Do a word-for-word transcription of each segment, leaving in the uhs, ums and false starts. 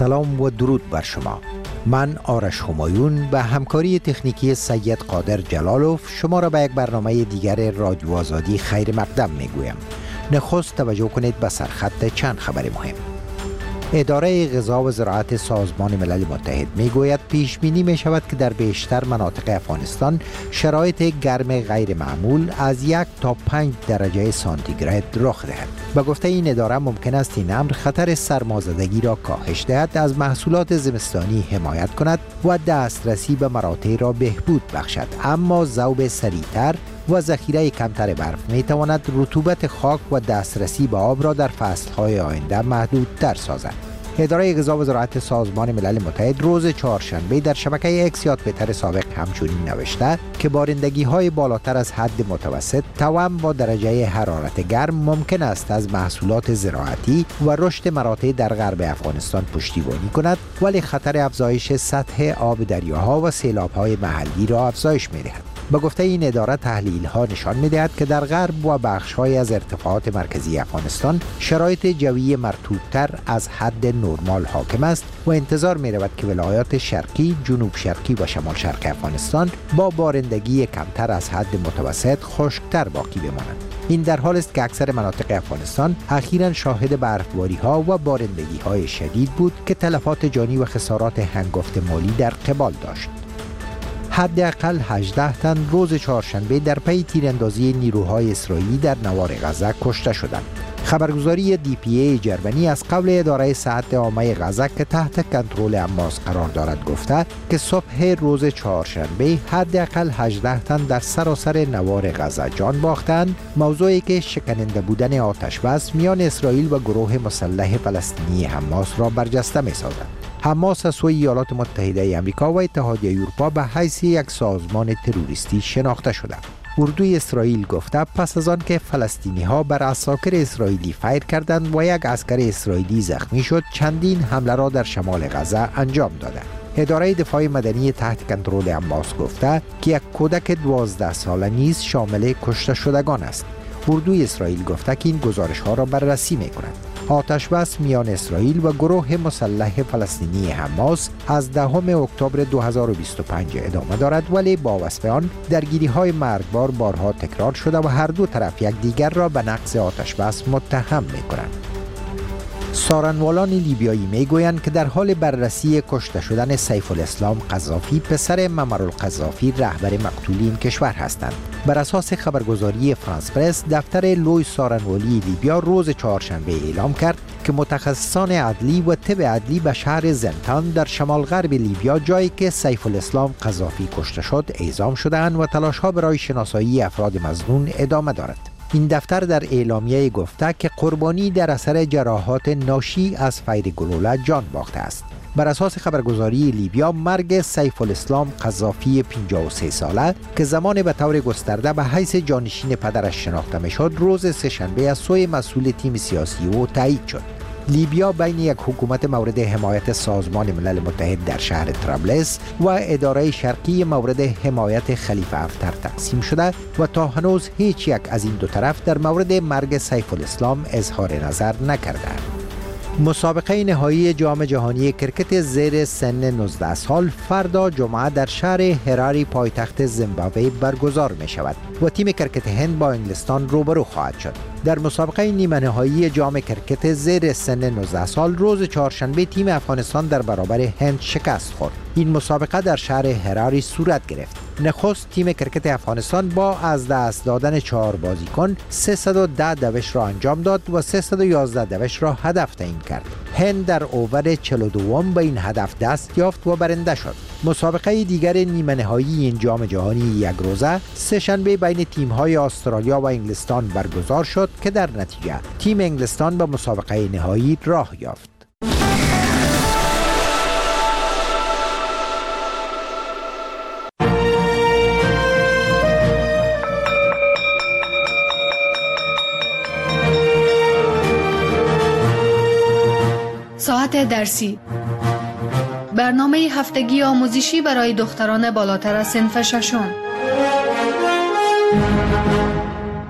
سلام و درود بر شما. من آرش همایون به همکاری تکنیکی سید قادر جلالوف شما را به یک برنامه دیگر رادیو آزادی خیر مقدم می گویم. نخست توجه کنید به سرخط چند خبر مهم. اداره غذا و زراعت سازمان ملل متحد می گوید پیش بینی می شود که در بیشتر مناطق افغانستان شرایط گرم غیر معمول از یک تا پنج درجه سانتیگراد رخ دهد. به گفته این اداره ممکن است این امر خطر سرمازدگی را کاهش دهد، از محصولات زمستانی حمایت کند و دسترسی به مراتع را بهبود بخشد، اما ذوب سریعتر و ذخیره کمتر برف می تواند رطوبت خاک و دسترسی به آب را در فصلهای آینده محدودتر سازد. اداره غذا و زراعت سازمان ملل متحد روز چهارشنبه در شبکه اکس یا توییتر سابق همچنین نوشته که بارندگی های بالاتر از حد متوسط توأم با درجه حرارت گرم ممکن است از محصولات زراعتی و رشد مراتع در غرب افغانستان پشتیبانی کند، ولی خطر افزایش سطح آب دریاها و سیلاب‌های محلی را افزایش می‌دهد. به گفته این اداره تحلیل ها نشان می‌دهد که در غرب و بخش‌های از ارتفاعات مرکزی افغانستان شرایط جوی مرطوب‌تر از حد نرمال حاکم است و انتظار می‌رود که ولایات شرقی، جنوب شرقی و شمال شرق افغانستان با بارندگی کمتر از حد متوسط خشک‌تر باقی بمانند. این در حالی است که اکثر مناطق افغانستان اخیراً شاهد برفباری‌ها و بارندگی‌های شدید بود که تلفات جانی و خسارات هنگفت مالی در قبال داشت. حداقل هجده تن روز چهارشنبه در پی تیراندازی نیروهای اسرائیلی در نوار غزه کشته شدند. خبرگزاری دی پی ای جرمنی از قبل اداره صحت عامه غزه که تحت کنترل حماس قرار دارد گفته که صبح روز چهارشنبه حداقل هجده تن در سراسر نوار غزه جان باختند، موضوعی که شکننده بودن آتش بس میان اسرائیل و گروه مسلح فلسطینی حماس را برجسته می‌سازد. حماس از سوی ایالات متحده آمریکا و اتحادیه اروپا به حیث یک سازمان تروریستی شناخته شده. اردوی اسرائیل گفته پس از آن که فلسطینی ها بر عساکر اسرائیلی فیر کردند و یک عسکر اسرائیلی زخمی شد، چندین حمله را در شمال غزه انجام دادند. اداره دفاع مدنی تحت کنترل حماس گفته که یک کودک دوازده ساله نیز شامل کشته شدگان است. اردوی اسرائیل گفته که این گزارش ها را بررسی می کند. آتش بس میان اسرائیل و گروه مسلح فلسطینی حماس از دهم اکتبر دو هزار و بیست و پنج ادامه دارد، ولی با وصف آن درگیری های مرگبار بارها تکرار شده و هر دو طرف یکدیگر را به نقض آتش بس متهم می کنند. سارنوالان لیبیایی می گویند که در حال بررسی کشته شدن سیف الاسلام قذافی پسر ممر القذافی رهبر مقتول این کشور هستند. بر اساس خبرگزاری فرانس پرس، دفتر لوی سارنوالی لیبیا روز چهارشنبه اعلام کرد که متخصصان عدلی و طب عدلی به شهر زنتان در شمال غرب لیبیا، جایی که سیف الاسلام قذافی کشته شد، اعزام شده‌اند و تلاش‌ها برای شناسایی افراد مظنون ادامه دارد. این دفتر در اعلامیه گفته که قربانی در اثر جراحات ناشی از فیر گلوله جان باخته است. بر اساس خبرگزاری لیبیا، مرگ سیف الاسلام قذافی پنجاه و سه ساله که زمان به طور گسترده به حیث جانشین پدرش شناخته میشد، روز سه‌شنبه از سوی مسئول تیم سیاسی او تایید شد. لیبیا بین یک حکومت مورد حمایت سازمان ملل متحد در شهر طرابلس و اداره شرقی مورد حمایت خلیفه حفتر تقسیم شده و تا هنوز هیچ یک از این دو طرف در مورد مرگ سیف الاسلام اظهار نظر نکرده. مسابقه نهایی جام جهانی کرکت زیر سن نوزده سال فردا جمعه در شهر هراری پایتخت زیمبابوه برگزار می شود و تیم کرکت هند با انگلستان روبرو خواهد شد. در مسابقه نیمه نهایی جام کرکت زیر سن نوزده سال روز چهارشنبه تیم افغانستان در برابر هند شکست خورد. این مسابقه در شهر هراری صورت گرفت. نخست تیم کرکت افغانستان با از دست دادن چهار بازیکن سیصد و ده دوش را انجام داد و سیصد و یازده دوش را هدف تعیین کرد. هند در اوور چهل و دو به این هدف دست یافت و برنده شد. مسابقه دیگر نیمه نهایی این جام جهانی یک روزه سه شنبه بین تیم‌های استرالیا و انگلستان برگزار شد که در نتیجه تیم انگلستان به مسابقه نهایی راه یافت. ساعت درسی، برنامه هفتگی آموزشی برای دختران بالاتر از صنف ششم.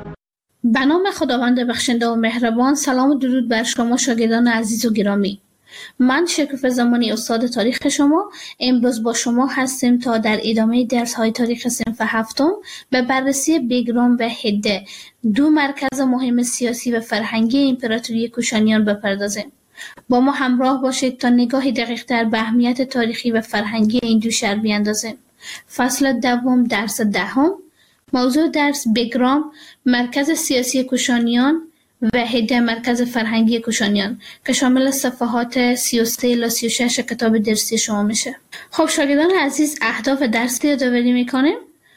به نام خداوند بخشنده و مهربان. سلام و درود بر شما شاگردان عزیز و گرامی. من شکوفه زمانی استاد تاریخ شما امروز با شما هستیم تا در ادامه درس های تاریخ صنف هفتم به بررسی بگرام و هده، دو مرکز مهم سیاسی و فرهنگی امپراتوری کوشانیان بپردازیم. با ما همراه باشید تا نگاهی دقیق تر به اهمیت تاریخی و فرهنگی این دو شهر بیاندازیم. فصل دوم، درس دهم. موضوع درس بگرام، مرکز سیاسی کوشانیان و هده، مرکز فرهنگی کوشانیان، که شامل صفحات سی و سه الی سی و شش کتاب درسی شما میشه. خب شاگردان عزیز، اهداف درس یادآوری میکنیم.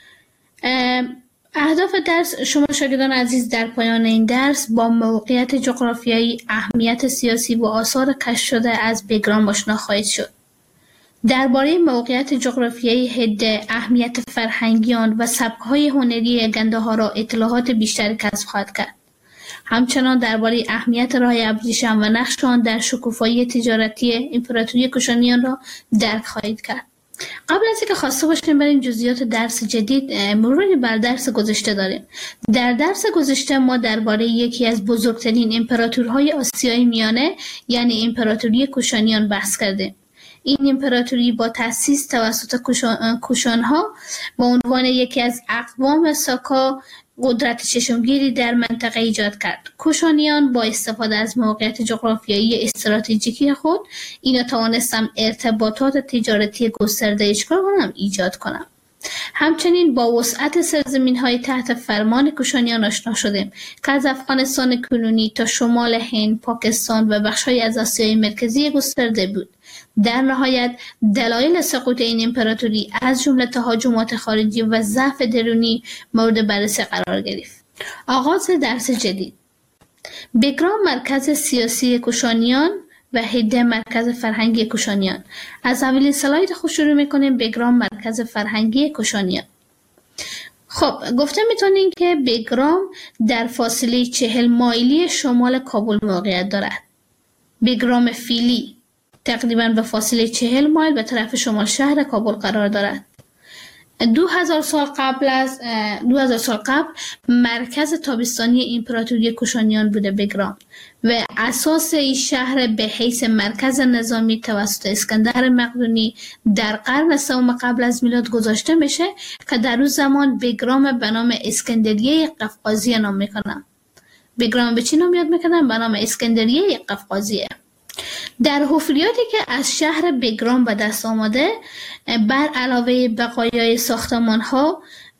اهداف درس شما شاگردان عزیز در پایان این درس با موقعیت جغرافیایی، اهمیت سیاسی و آثار کشف شده از بگرام آشنا خواهید شد. درباره موقعیت جغرافیایی هده، اهمیت فرهنگی آن و سبک‌های هنری گنده ها را اطلاعات بیشتری کسب خواهد کرد. همچنان درباره اهمیت راه ابریشم و نقش آن در شکوفایی تجارتی امپراتوری کوشانیان را درک خواهید کرد. قبل از اینکه خواسته باشیم بریم جزئیات درس جدید، مروری بر درس گذشته داریم. در درس گذشته ما درباره یکی از بزرگترین امپراتورهای آسیای میانه یعنی امپراتوری کوشانیان بحث کردیم. این امپراتوری با تأسیس توسط کوشانها به عنوان یکی از اقوام ساکا قدرت چشمگیری در منطقه ایجاد کرد. کوشانیان با استفاده از موقعیت جغرافیایی استراتژیکی خود اینا توانستند ارتباطات تجارتی گسترده ایجاد کنند. همچنین با وسعت سرزمین‌های تحت فرمان کوشانیان آشنا شدیم که از افغانستان کنونی تا شمال هند، پاکستان و بخش‌های از آسیای مرکزی گسترده بود. در نهایت دلایل سقوط این امپراتوری از جمله تهاجمات خارجی و ضعف درونی مورد بررسی قرار گرفت. آغاز درس جدید. بگرام مرکز سیاسی کوشانیان و هده مرکز فرهنگی کوشانیان. از اولین سلاید خود شروع میکنیم. بگرام مرکز فرهنگی کوشانیان. خب گفته میتونین که بگرام در فاصله چهل مایلی شمال کابل موقعیت دارد. بگرام فیلی تقریباً به فاصله چهل مایل به طرف شمال شهر کابل قرار دارد. دو هزار سال قبل از دو هزار سال قبل مرکز تابستانی امپراتوری کوشانیان بوده بگرام و اساس این شهر به حیث مرکز نظامی توسط اسکندر مقدونی در قرن سوم قبل از میلاد گذاشته میشه که در اون زمان بگرام به نام اسکندریه قفقازیه نام میکنن. بگرام به چی نام یاد میکنن؟ به نام اسکندریه قفقازیه. در حفریاتی که از شهر بگرام به دست آمده، بر علاوه بقایای ساختمان ها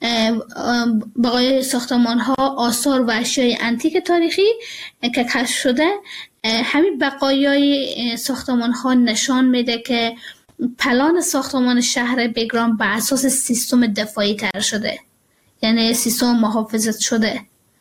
بقایای ساختمان ها آثار و اشیای انتیک تاریخی که کشف شده، همین بقایای ساختمان ها نشان میده که پلان ساختمان شهر بگرام بر اساس سیستم دفاعی طرح شده، یعنی سیستم محافظت شده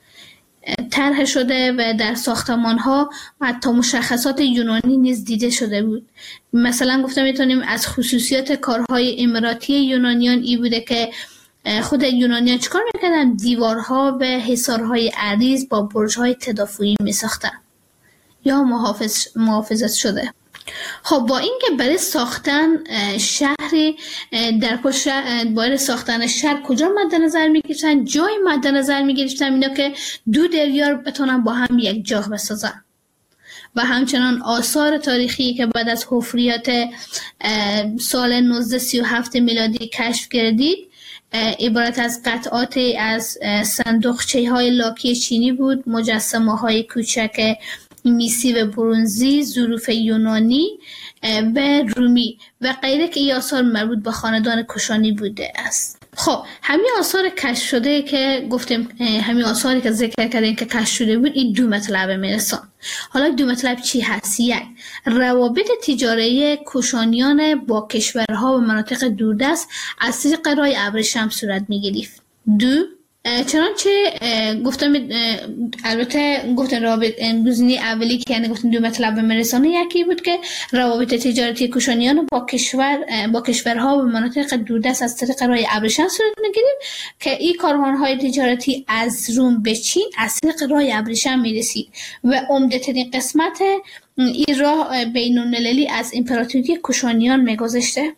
طرح شده و در ساختمان ها حتی مشخصات یونانی نیز دیده شده بود. مثلا گفته میتونیم از خصوصیات کارهای اماراتی یونانیان ای بوده که خود یونانیان چیکار میکردن؟ دیوارها و حصارهای عریض با برج‌های تدافعی میساختن یا محافظ محافظت شده. خب با اینکه برای ساختن شهری در پشت برای ساختن شهر کجا مد نظر میگرفتن؟ جای مد نظر میگرفتن اینا که دو دریا بتونن با هم یک جا بسازن. و همچنان آثار تاریخی که بعد از حفریات سال نوزده سی و هفت میلادی کشف کردید عبارت از قطعات از صندوقچه های لاکی چینی بود، مجسمه های کوچک میسی و برنزی، ظروف یونانی و رومی و غیره که این آثار مربوط به خاندان کوشانی بوده است. خب همین آثار کشف شده که گفتیم، همین آثاری که ذکر کردیم که کشف شده بود، این دو مطلب میرسان. حالا دو مطلب چی هست؟ یک، روابط تجاری کوشانیان با کشورها و مناطق دوردست از طریق راه ابریشم صورت میگرفت. دو، چنانچه گفتم البته گفتن روابط گزینه اولی که یعنی گفتن دو مطلب مرسانه، یکی بود که روابط تجارتی کوشانیان با کشور با کشورها و مناطق دوردست از طریق راه ابریشم صورت میگرفت که این کاروان‌های تجارتی از روم به چین از طریق راه ابریشم میرسید و عمده‌ترین قسمت این راه بین‌المللی از امپراتوری کوشانیان میگذشته.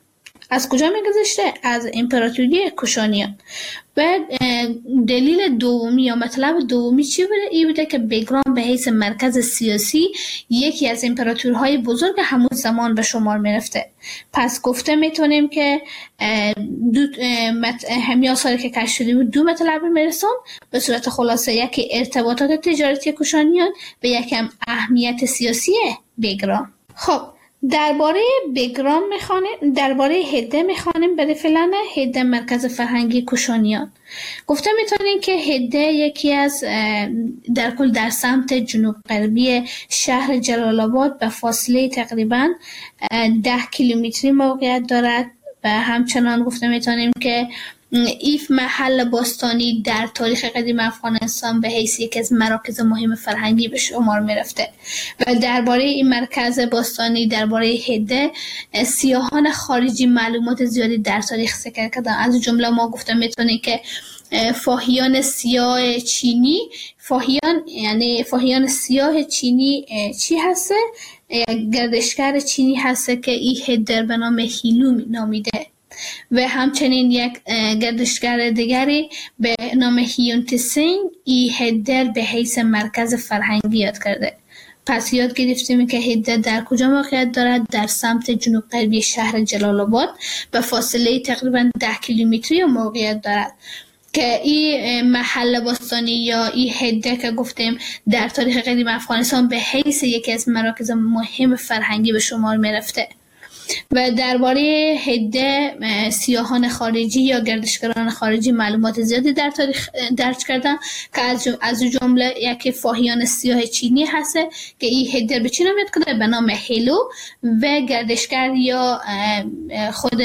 از کجا میگذشته؟ از امپراتوری کوشانیان. و دلیل دومی یا مطلب دومی چی بوده؟ این بوده که بگرام به حیث مرکز سیاسی یکی از امپراتورهای بزرگ همون زمان به شمار میرفته. پس گفته میتونیم که دو همین آثاری که کشف شده بود دو مطلب میرسون به صورت خلاصه، یکی ارتباطات تجارتی کوشانیان و یکم اهمیت سیاسی بگرام. خب درباره بگرام میخوانیم، درباره هده میخوانیم. برای فعلا هده مرکز فرهنگی کوشانیان. گفته میتونیم که هده یکی از در کل در سمت جنوب غربی شهر جلال آباد به فاصله تقریبا ده کیلومتری موقعیت دارد و همچنان گفته میتونیم که ایف محل باستانی در تاریخ قدیم افغانستان به حیث یکی از مراکز مهم فرهنگی به شمار می رفته. و درباره این مرکز باستانی، درباره هده، سیاحان خارجی معلومات زیادی در تاریخ ذکر کردن. از جمله ما گفته میتونیم که فاهیان سیاه چینی، فاهیان یعنی فاهیان سیاه چینی چی هسته؟ گردشگر چینی هسته که این هده به نام هیلو نامیده. و همچنین یک گردشگر دیگری به نام هیون تسینگ ای هده به حیث مرکز فرهنگی یاد کرده. پس یاد گرفتیم که هده در کجا موقعیت دارد؟ در سمت جنوب غربی شهر جلال آباد به فاصله تقریبا ده کیلومتری موقعیت دارد که این محل باستانی یا این هده که گفتیم در تاریخ قدیم افغانستان به حیث یکی از مراکز مهم فرهنگی به شمار می رفته. و درباره هده سیاحان خارجی یا گردشگران خارجی معلومات زیادی در تاریخ درج کردن که از جمله یکی فاهیان سیاه چینی هست که این هده به چی نامیده کرده؟ به نام هیلو. و گردشگر یا خود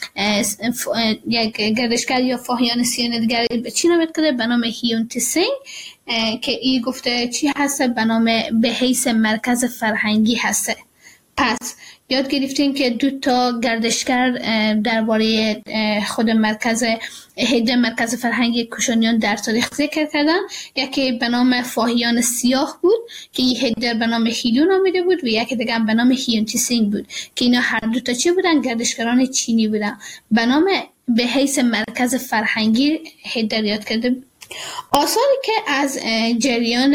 یک گردشگر یا فاهیان سیاه دیگر به چی نامیده کرده؟ به نام هیون تسینگ که این گفته چی هست؟ به نام به حیث مرکز فرهنگی هست. پس یاد گرفتیم که دو تا گردشگر درباره خود مرکز هده مرکز فرهنگی کوشانیان در تاریخ ذکر کردن. یکی به نام فاهیان سیاه بود که این هده به نام هیلو نامیده بود و یکی دیگه به نام هیون تسینگ بود که اینا هر دو تا چی بودن؟ گردشگران چینی بودن. به نام به حیث مرکز فرهنگی هده یاد کرده بود. آثاری که از جریان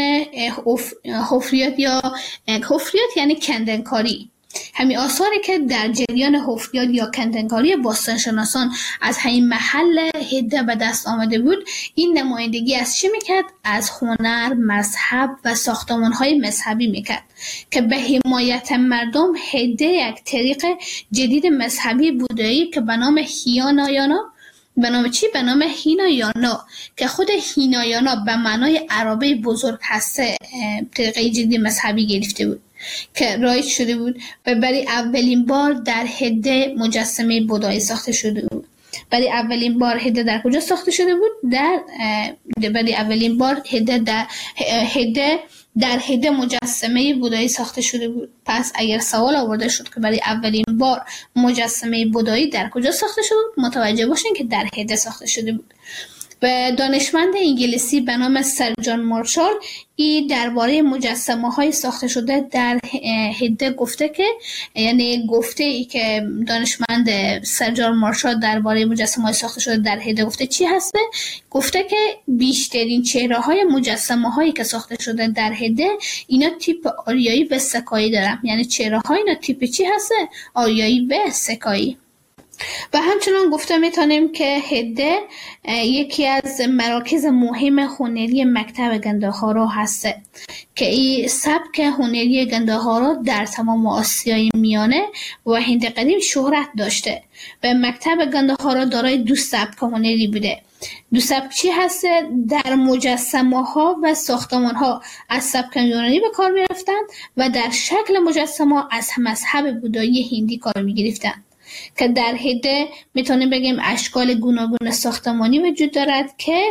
حفریات یا حفریات یعنی کندنکاری، همین آثاری که در جریان حفریات یا کندنکاری باستانشناسان از همین محل هده به دست آمده بود، این نمایندگی از چی میکرد؟ از هنر، مذهب و ساختمان‌های مذهبی میکرد که به حمایت مردم هده یک طریق جدید مذهبی بودایی که به نام هینایانا، به نام چی؟ به نام هینایانا که خود هینایانا به معنای عربه بزرگ هسته طریقه جدید مذهبی گرفته بود که رایج شده بود و برای اولین بار در هده مجسمه بودایی ساخته شده بود. برای اولین بار هده در کجا ساخته شده بود؟ در برای اولین بار هده در هده در هده مجسمه بودایی ساخته شده بود. پس اگر سوال آورده شد که برای اولین بار مجسمه بودایی در کجا ساخته شده بود، متوجه باشین که در هده ساخته شده بود. و دانشمند انگلیسی به نام سر جان مارشال ای درباره مجسمه های ساخته شده در هده گفته که، یعنی گفته ای که دانشمند سر جان مارشال درباره مجسمه های ساخته شده در هده گفته چی هسته؟ گفته که بیشترین چهره های مجسمه هایی که ساخته شده در هده اینا تیپ آریایی به سکایی دارن. یعنی چهره های اینا تیپ چی هسته؟ آریایی به سکایی. و همچنان گفته میتونیم که هده یکی از مراکز مهم هنری مکتب گندهارا هسته که این سبک هنری گندهارا در تمام آسیای میانه و هند قدیم شهرت داشته و مکتب گندهارا دارای دو سبک هنری بوده. دو سبک چی هسته؟ در مجسمه ها و ساختمان ها از سبک یونانی به کار می رفتن و در شکل مجسمه ها از مذهب بودایی هندی کار می گرفتن که در هده میتونیم بگیم اشکال گوناگون ساختمانی وجود دارد که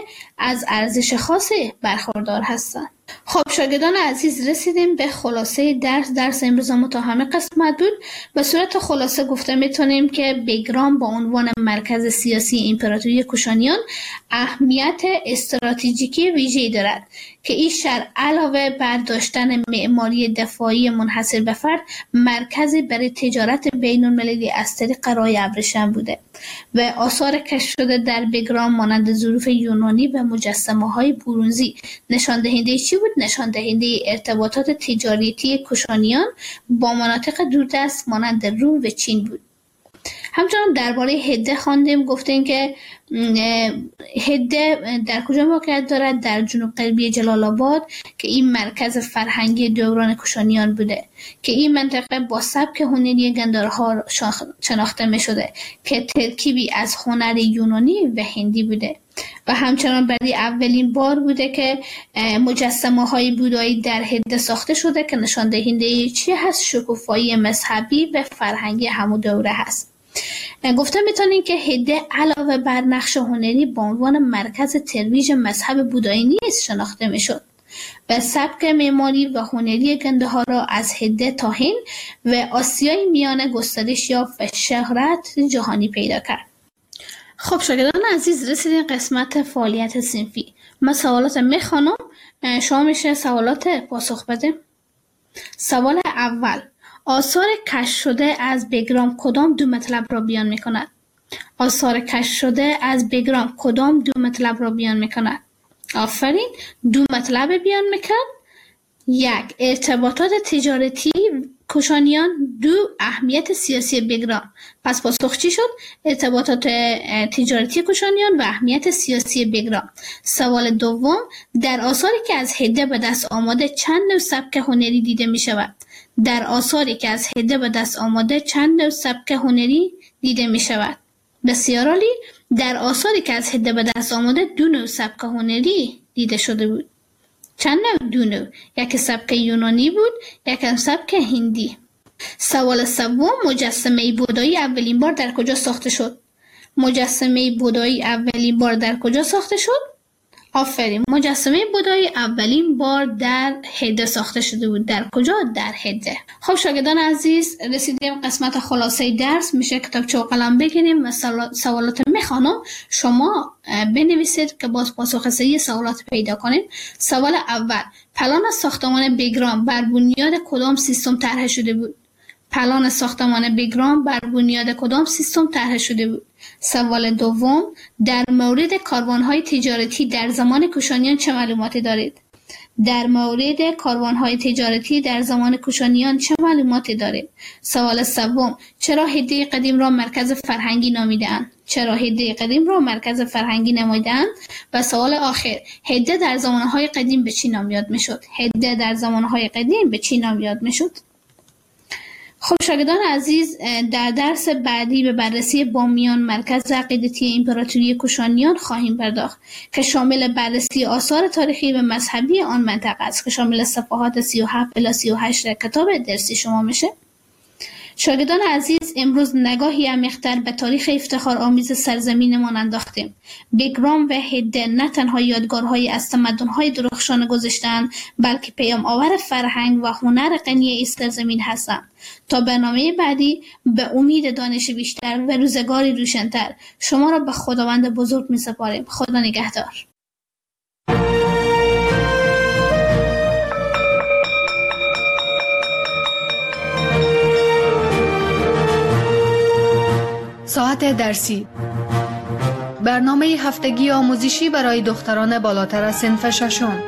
از ارزش خاصی برخوردار هستند. خب شاگردان عزیز، رسیدیم به خلاصه درس. درس امروز ما تا همه قسمت بود. به صورت خلاصه گفته میتونیم که بگرام با عنوان مرکز سیاسی امپراتوری کوشانیان اهمیت استراتژیکی ویژه‌ای دارد که این شهر علاوه بر داشتن معماری دفاعی منحصر به فرد، مرکزی برای تجارت بین المللی از طریق راه ابریشم بوده و آثار کشف شده در بگرام مانند ظروف یونانی و مجسمه‌های برونزی نشان دهنده چی بود؟ نشان دهنده ارتباطات تجارتی کوشانیان با مناطق دوردست مانند روم و چین بود. همچنان درباره هده خواندیم، گفتیم که هده در کجا موقعیت دارد؟ در جنوب غربی جلال آباد که این مرکز فرهنگی دوران کوشانیان بوده که این منطقه با سبک هنری گندارها شناخته می شده که ترکیبی از هنر یونانی و هندی بوده و همچنان برای اولین بار بوده که مجسمه های بودایی در هده ساخته شده که نشان دهنده چی هست؟ شکوفایی مذهبی و فرهنگی همون دوره هست. گفته میتونیم که هده علاوه بر نقش هنری به عنوان مرکز ترویج مذهب بودایی نیز شناخته میشد و سبک معماری و هنری گنده ها را از هده تا هند و آسیای میانه گسترش یافت و شهرت جهانی پیدا کرد. خب شاگردان عزیز، رسیدیم قسمت فعالیت صنفی. من سوالات میخوانم، شما میشه سوالات پاسخ بده. سوال اول: آثار کشف شده از بگرام کدام دو مطلب را بیان میکند؟ آثار کشف شده از بگرام کدام دو مطلب را بیان میکند؟ آفرین، دو مطلب بیان میکند. یک، ارتباطات تجارتی کوشانیان. دو، اهمیت سیاسی بگرام. پس پاسخ چی شد؟ ارتباطات تجارتی کوشانیان و اهمیت سیاسی بگرام. سوال دوم: در آثاری که از هده به دست آمده چند نوع سبک هنری دیده می شود؟ در آثاری که از هده به دست آمده چند نوع سبک هنری دیده می شود؟ بسیار عالی. در آثاری که از هده به دست آمده دو نوع سبک هنری دیده شده بود. چند نوع؟ دو نوع. یک سبک یونانی بود، یک سبک هندی. سوال سوم: مجسمه بودایی اولین بار در کجا ساخته شد؟ مجسمه بودایی اولین بار در کجا ساخته شد؟ آفرین، مجسمه بودایی اولین بار در هده ساخته شده بود. در کجا؟ در هده. خب شاگردان عزیز، رسیدیم قسمت خلاصه درس. میشه کتابچه و قلم بگیریم و سوالات میخوانم، شما بنویسید که باز پاسخ صحیح سوالات پیدا کنیم. سوال اول: پلان ساختمان بگرام بر بنیاد کدام سیستم طرح شده بود؟ پلان ساختمان بگرام بر بنیاد کدام سیستم طرح شده بود؟ سوال دوم: در مورد کاروان‌های تجارتی در زمان کوشانیان چه معلوماتی دارید؟ در مورد کاروان‌های تجارتی در زمان کوشانیان چه معلوماتی دارید؟ سوال سوم: چرا هده قدیم را مرکز فرهنگی نامیده‌اند؟ چرا هده قدیم را مرکز فرهنگی نموده‌اند؟ و سوال آخر: هده در زمانهای قدیم به چی نام یاد می‌شد؟ هده در زمانهای قدیم به چی نام یاد می‌شد؟ خب شاگردان عزیز، در درس بعدی به بررسی بامیان، مرکز عقیدتی امپراتوری کوشانیان خواهیم پرداخت که شامل بررسی آثار تاریخی و مذهبی آن منطقه است که شامل صفحات سی و هفت الی سی و هشت کتاب درسی شما میشه. شاگردان عزیز، امروز نگاهی عمیق‌تر به تاریخ افتخار آمیز سرزمینمان انداختیم. بگرام و هده نه تنها یادگارهایی از تمدن‌های درخشان گذشته‌اند، بلکه پیام آور فرهنگ و هنر غنی این سرزمین هستند. تا برنامه بعدی، به امید دانش بیشتر و روزگاری روشن‌تر، شما را به خداوند بزرگ می‌سپاریم. خدا نگهدار. ساعت درسی، برنامه هفتگی آموزشی برای دختران بالاتر از صنف ششم.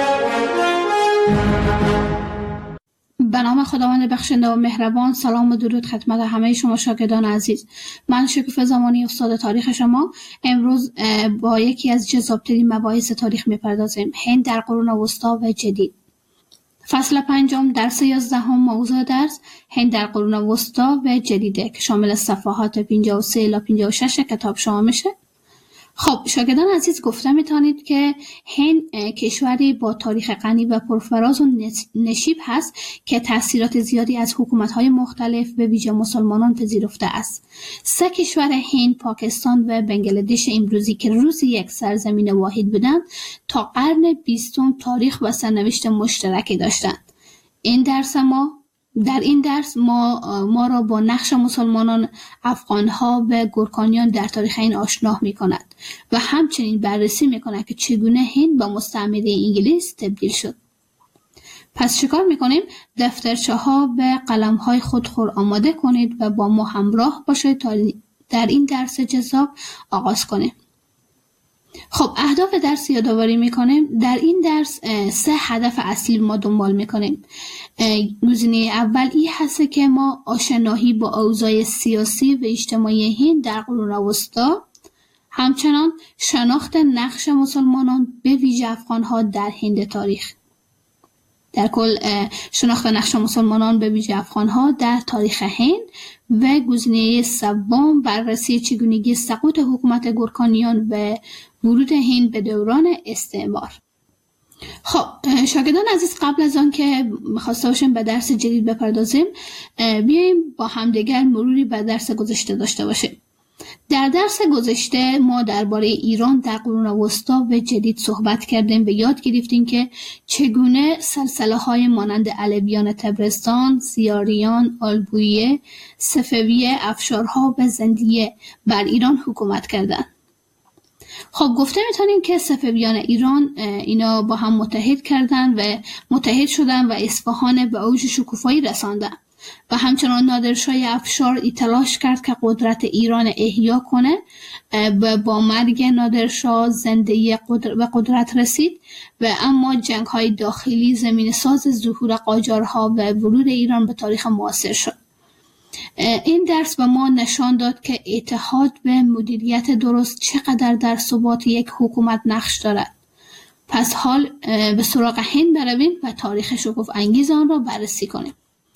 به نام خداوند بخشنده و مهربان. سلام و درود خدمت همه شما شاگردان عزیز. من شکوفه زمانی، استاد تاریخ شما. امروز با یکی از جذاب‌ترین مباحث تاریخ می‌پردازیم: هند در قرون وسطی و جدید. فصل پنجم، درس یازدهم. موضوع درس: هند در قرون وسطی و جدیده که شامل صفحات پنجاه و سه الی پنجاه و شش کتاب شما میشه. خب شاگردان عزیز، گفته میتونید که هند کشوری با تاریخ غنی و پرفراز و نشیب هست که تأثیرات زیادی از حکومت‌های مختلف به ویژه مسلمانان پذیرفته است. سه کشور هند، پاکستان و بنگلادش امروزی که روزی یک سرزمین واحد بودند، تا قرن بیستم تاریخ و سرنوشت مشترکی داشتند. این درس ما در این درس ما ما را با نقش مسلمانان، افغان‌ها و گورکانیان در تاریخ این آشنا می‌کند و همچنین بررسی می‌کند که چگونه هند با مستعمره انگلیس تبدیل شد. پس چیکار می‌کنیم؟ دفترچه‌ها و قلم‌های خود خور آماده کنید و با ما همراه باشید تا در این درس جذاب آغاز کنیم. خب اهداف درس یادآوری میکنیم. در این درس سه هدف اصلی ما دنبال میکنیم. گزینه اول این هست که ما آشنایی با اوضاع سیاسی و اجتماعی هند در قرون وسطا، همچنان شناخت نقش مسلمانان به ویژه افغان‌ها در هند تاریخ. در کل شناخت نقش مسلمانان به ویژه افغان‌ها در تاریخ هند و گزینه سوم بررسی چگونگی سقوط حکومت گورکانیان و ورود هند به دوران استعمار. خب شاگردان عزیز، قبل از آن که خواسته باشیم به درس جدید بپردازیم، بیاییم با همدیگر مروری به درس گذشته داشته باشیم. در درس گذشته ما درباره ایران در قرون وسطا و جدید صحبت کردیم و یاد گرفتیم که چگونه سلسله‌های مانند علویان تبرستان، سیاریان، آلبویه، صفویه، افشارها و زندیه بر ایران حکومت کردند. خب گفته میتونیم که صفویان ایران اینا با هم متحد کردند و متحد شدن و اصفهان به اوج شکوفایی رساندن و همچنان نادرشاه افشار ای تلاش کرد که قدرت ایران احیا کنه و با مرگ نادرشاه زندگی قدر و قدرت رسید و اما جنگ های داخلی زمین ساز ظهور قاجارها و ورود ایران به تاریخ معاصر شد. این درس به ما نشان داد که اتحاد و مدیریت درست چقدر در ثبات یک حکومت نقش دارد. پس حال به سراغ هند برویم و تاریخ شکوف انگیز آن را بررسی کنیم.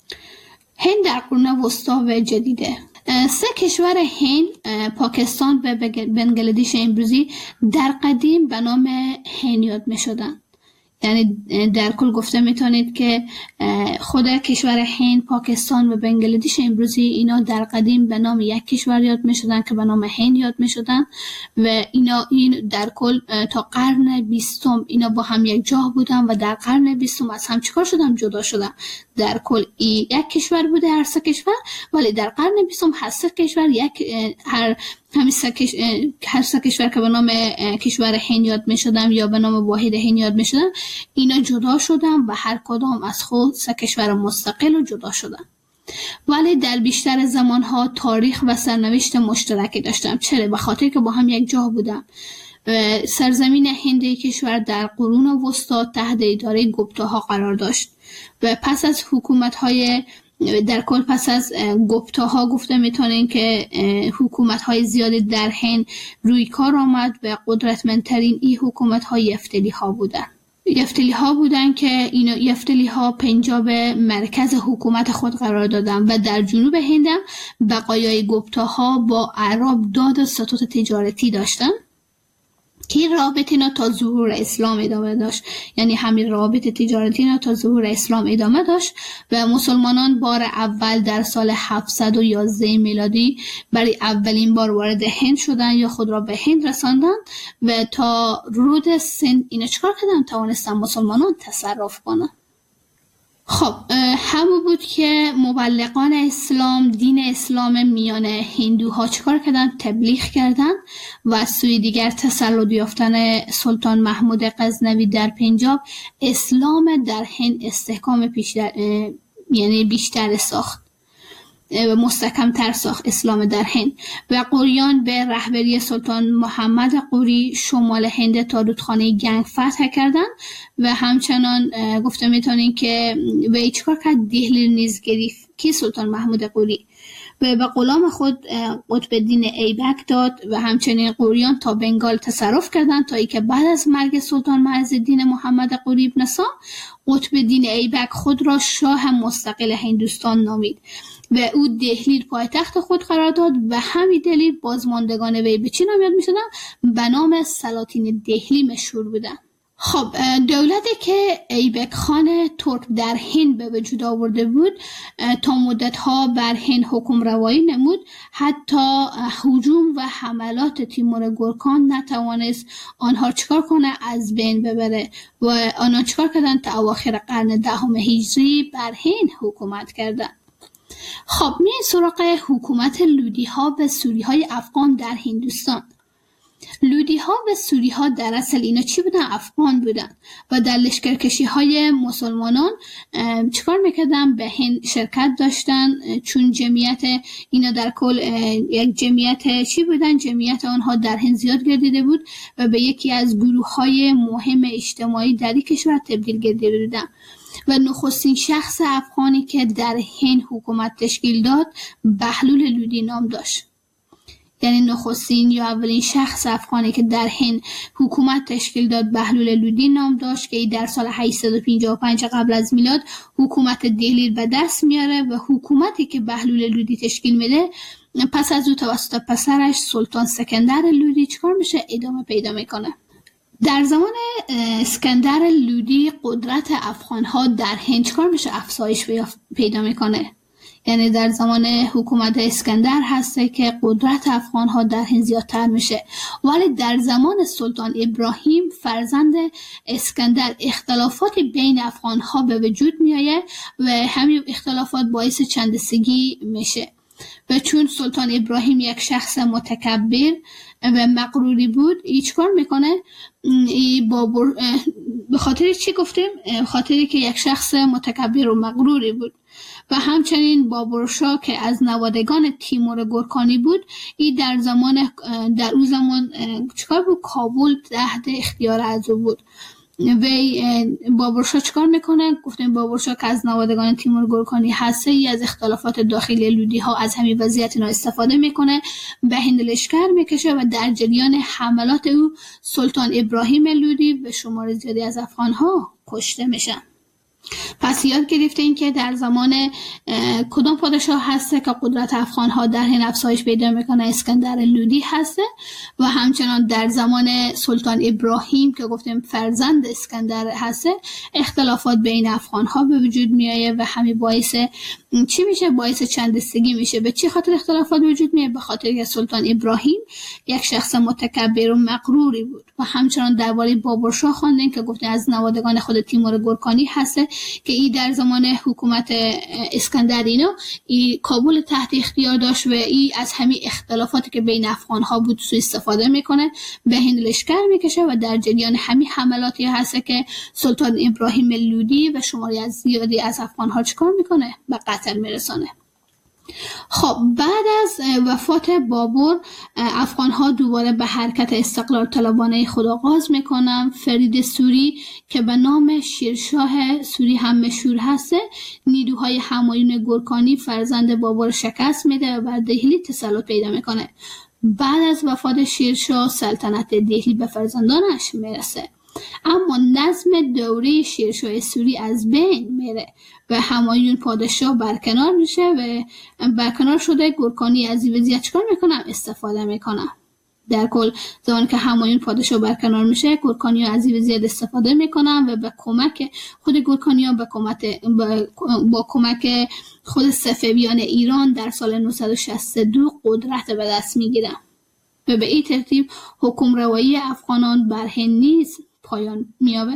هند در قرون وسطا و جدیده. سه کشور هند، پاکستان و بنگلادش امروزی در قدیم به نام هند یاد می شدن. یعنی در کل گفته میتونید که خود کشور هند، پاکستان و بنگلادش امروزی اینا در قدیم به نام یک کشور یاد میشدن که به نام هند یاد میشدن و اینا این در کل تا قرن بیستم اینا با هم یک جا بودن و در قرن بیستم از هم چیکار شدن؟ جدا شدن. در کل یک کشور بوده هر سه کشور، ولی در قرن بیستم هر سه کشور یک هر همین سه کش... هر سه کشور که به نام کشور هند یاد می شدن یا به نام واحد هند یاد می شدن، اینا جدا شدن و هر کدام از خود سه کشور مستقل و جدا شدن. ولی در بیشتر زمانها تاریخ و سرنوشت مشترکی داشتن. چرا؟ به خاطر که با هم یک جا بودن. سرزمین هند کشور در قرون وسطا تحت اداره گپتاها قرار داشت و پس از حکومت‌های در کل پس از گپتاها گفته میتونین که حکومت‌های زیادی در هند روی کار آمد و قدرتمندترین این حکومت‌های یفتلی‌ها بودن. یفتلی‌ها بودن که این یفتلی‌ها پنجاب مرکز حکومت خود قرار دادن و در جنوب هند هم بقایای گپتاها با اعراب داد و ستوت تجارتی داشتن که رابطه اینا تا ظهور اسلام ادامه داشت. یعنی همین رابطه تجارتی اینا تا ظهور اسلام ادامه داشت و مسلمانان بار اول در سال هفتصد و یازده میلادی برای اولین بار وارد هند شدن یا خود را به هند رساندن و تا رود سند اینا چکار کردن؟ توانستن مسلمانان تصرف کنن. خب همون بود که مبلغان اسلام دین اسلام میان هندوها چکار کردن؟ تبلیغ کردن و از سوی دیگر تسلط یافتن سلطان محمود غزنوی در پنجاب اسلام در هند استحکام بیشتر یعنی بیشتر ساخت و مستحکم تر ساخت اسلام در هند و قوریان به رهبری سلطان محمد قوری شمال هند تا رودخانه گنگ فتح کردند و همچنان گفته میتونین که و چیکار کرد؟ دهلی نیز گرفت که سلطان محمود قوری و به غلام خود قطب الدین ایبک داد و همچنین قوریان تا بنگال تصرف کردند تا ای که بعد از مرگ سلطان معزالدین محمد قوری ابن سام قطب الدین ایبک خود را شاه مستقل هندوستان نامید. و او دهلی پایتخت خود قرار داد و همین دلیل بازماندگان وی به چی نام یاد می‌شدن؟ به نام سلاطین دهلی مشهور بودن. خب دولتی که ایبک خان ترک در هند به وجود آورده بود تا مدتها بر هند حکم روایی نمود، حتی هجوم و حملات تیمور گورکان نتوانست آنها چکار کنه؟ از بین ببره و آنها چکار کردن؟ تا اواخر قرن دهم هجری بر هند حکومت کردن. خب میایم سراغ حکومت لودی ها و سوری های افغان در هندوستان. لودی ها و سوری ها در اصل اینا چی بودن؟ افغان بودن و در لشکرکشی های مسلمانان چیکار میکردن؟ به هند شرکت داشتن، چون جمعیت اینا در کل یک جمعیت چی بودن؟ جمعیت آنها در هند زیاد گردیده بود و به یکی از گروه های مهم اجتماعی در این کشور تبدیل گردیده بودن و نخستین شخص افغانی که در هند حکومت تشکیل داد بهلول لودی نام داشت. یعنی نخستین یا اولین شخص افغانی که در هند حکومت تشکیل داد بهلول لودی نام داشت که در سال هشتصد و پنجاه و پنج قبل از میلاد حکومت دهلی به دست میاره و حکومتی که بهلول لودی تشکیل میده پس از او توسط پسرش سلطان سکندر لودی چکار میشه؟ ادامه پیدا میکنه. در زمان اسکندر لودی قدرت افغان‌ها در هند چکار میشه؟ افزایش پیدا میکنه. یعنی در زمان حکومت اسکندر هسته که قدرت افغان‌ها در هند زیادتر میشه، ولی در زمان سلطان ابراهیم فرزند اسکندر اختلافات بین افغان‌ها به وجود میآید و همین اختلافات باعث چندستگی میشه و چون سلطان ابراهیم یک شخص متکبر و مغروری بود، ای چکار میکنه؟ ای بابر به خاطر چی گفتیم؟ خاطری که یک شخص متکبر و مغروری بود و همچنین بابرشاه که از نوادگان تیمور گورکانی بود، ای در زمان در اون زمان چکار بود؟ کابل تحت اختیار از او بود. و بابرشاه چکار میکنه؟ گفتیم بابرشاه که از نوادگان تیمور گورکانی هسته، ای از اختلافات داخلی لودی ها از همین وضعیت اینا استفاده میکنه، به هند لشکر میکشه و در جریان حملات او سلطان ابراهیم لودی به شمار زیادی از افغان ها کشته میشن. پس یاد گرفتین که در زمان کدام پادشاه هسته که قدرت افغان ها در هند افزایش پیدا میکنه؟ اسکندر لودی هسته و همچنان در زمان سلطان ابراهیم که گفتیم فرزند اسکندر هسته اختلافات بین افغان ها به وجود میایه و همین باعث چی میشه؟ باعث چندستگی میشه. به چه خاطر اختلافات وجود میایه؟ به خاطر که سلطان ابراهیم یک شخص متکبر و مغروری بود و همچنان درباره بابرشاه خواندیم که گفتیم از نوادگان خود تیمور گورکانی هسته که ای در زمان حکومت اسکندر اینا ای کابل تحت اختیار داشت و ای از همین اختلافاتی که بین افغان ها بود سوء استفاده میکنه، به هند لشکر میکشه و در جریان همین حملاتی هست که سلطان ابراهیم لودی و شماری از زیادی از افغان ها چکار میکنه؟ به قتل میرسانه. خب بعد از وفات بابر افغان ها دوباره به حرکت استقلال طلبانه خود آغاز میکنن. فرید سوری که به نام شیرشاه سوری هم مشهور هسته، نیروهای همایون گورکانی فرزند بابر شکست میده و بر دهلی تسلط پیدا میکنه. بعد از وفات شیرشاه سلطنت دهلی به فرزندانش میرسه، اما نظم دوره شیرشاه سوری از بین میره و همایون پادشاه برکنار میشه و برکنار شده گورکانی از این وضعیت چکار میکنن؟ استفاده میکنن. در کل زمانی که همایون پادشاه برکنار میشه، گورکانی ها از این وضعیت استفاده میکنن و به کمک خود گورکانی ها با کمک با, با کمک خود صفویان ایران در سال نهصد و شصت و دو قدرت به دست میگیرن و به این ترتیب حکم روایی افغانان بر هند نیز پایان میابه.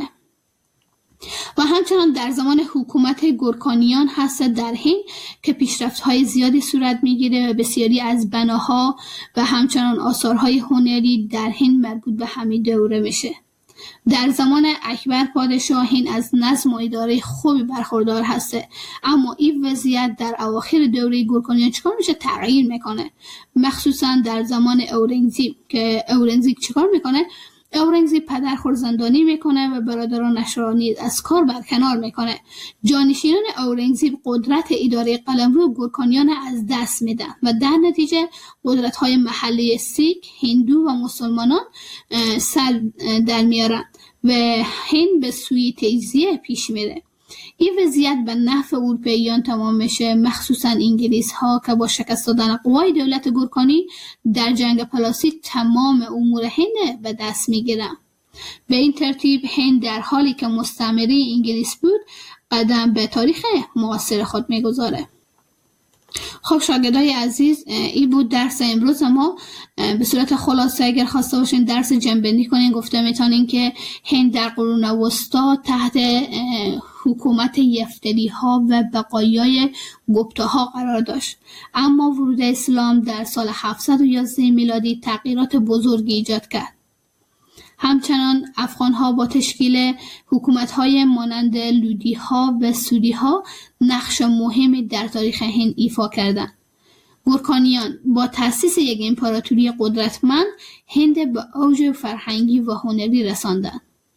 و همچنان در زمان حکومت گورکانیان هست در هند که پیشرفت‌های زیادی صورت میگیره و بسیاری از بناها و همچنان آثارهای هنری در هند مربوط به همین دوره میشه. در زمان اکبر پادشاه هند از نظم و اداره خوبی برخوردار هسته، اما این وضعیت در اواخر دوره گورکانیان چکار میشه؟ تغییر میکنه، مخصوصا در زمان اورنگزیب که اورنگزیب چکار میکنه؟ اورنگزیب پدر خود زندانی میکنه و برادرانش را نیز از کار برکنار میکنه. جانشینان اورنگزیب قدرت اداره قلمرو گورکانیان از دست میدن و در نتیجه قدرت‌های محلی سیک، هندو و مسلمانان سر در میارن و هند به سوی تجزیه پیش میره. این وضعیت به نفع اروپاییان تمام میشه، مخصوصا انگلیس ها که با شکست دادن قوای دولت گورکانی در جنگ پلاسی تمام امور هند به دست میگیرن. به این ترتیب هند در حالی که مستعمره انگلیس بود قدم به تاریخ معاصر خود میگذاره. خب شاگردای عزیز، این بود درس امروز ما. به صورت خلاصه اگر خواسته باشین درس جنبندی کنین، گفته میتونین که هند در قرون وسطا تحت حکومت یفتلی ها و بقایای گپتا ها قرار داشت، اما ورود اسلام در سال هفتصد و یازده میلادی تغییرات بزرگی ایجاد کرد. همچنان افغان ها با تشکیل حکومت های مانند لودی ها و سودی ها نقش مهمی در تاریخ هند ایفا کردند. گورکانیان با تأسیس یک امپراتوری قدرتمند هند به اوج فرهنگی و هنری رساندند.